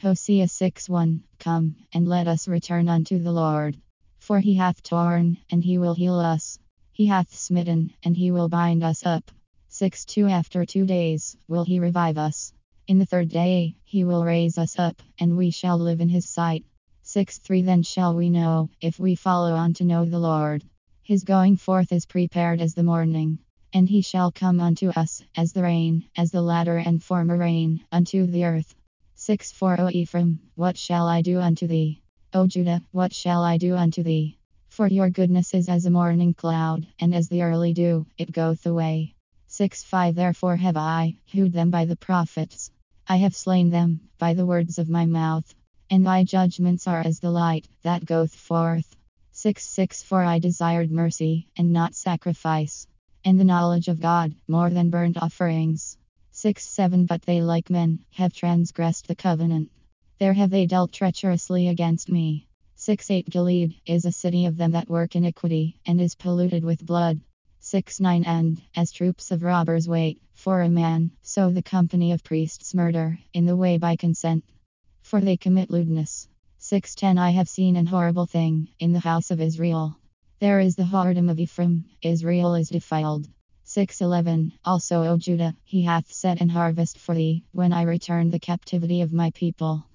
Hosea 6:1. Come, and let us return unto the Lord. For he hath torn, and he will heal us. He hath smitten, and he will bind us up. 6:2. After 2 days will he revive us. In the third day he will raise us up, and we shall live in his sight. 6:3. Then shall we know, if we follow on to know the Lord. His going forth is prepared as the morning. And he shall come unto us, as the rain, as the latter and former rain, unto the earth. 6:4. O Ephraim, what shall I do unto thee? O Judah, what shall I do unto thee? For your goodness is as a morning cloud, and as the early dew, it goeth away. 6:5. Therefore have I hewed them by the prophets. I have slain them by the words of my mouth. And thy judgments are as the light that goeth forth. 6:6. For I desired mercy, and not sacrifice, and the knowledge of God more than burnt offerings. 6:7. But they like men have transgressed the covenant. There have they dealt treacherously against me. 6:8. Gilead is a city of them that work iniquity, and is polluted with blood. 6:9. And as troops of robbers wait for a man, so the company of priests murder in the way by consent. For they commit lewdness. 6:10. I have seen an horrible thing in the house of Israel. There is the whoredom of Ephraim, Israel is defiled. 6:11. Also, O Judah, he hath set an harvest for thee, when I return the captivity of my people.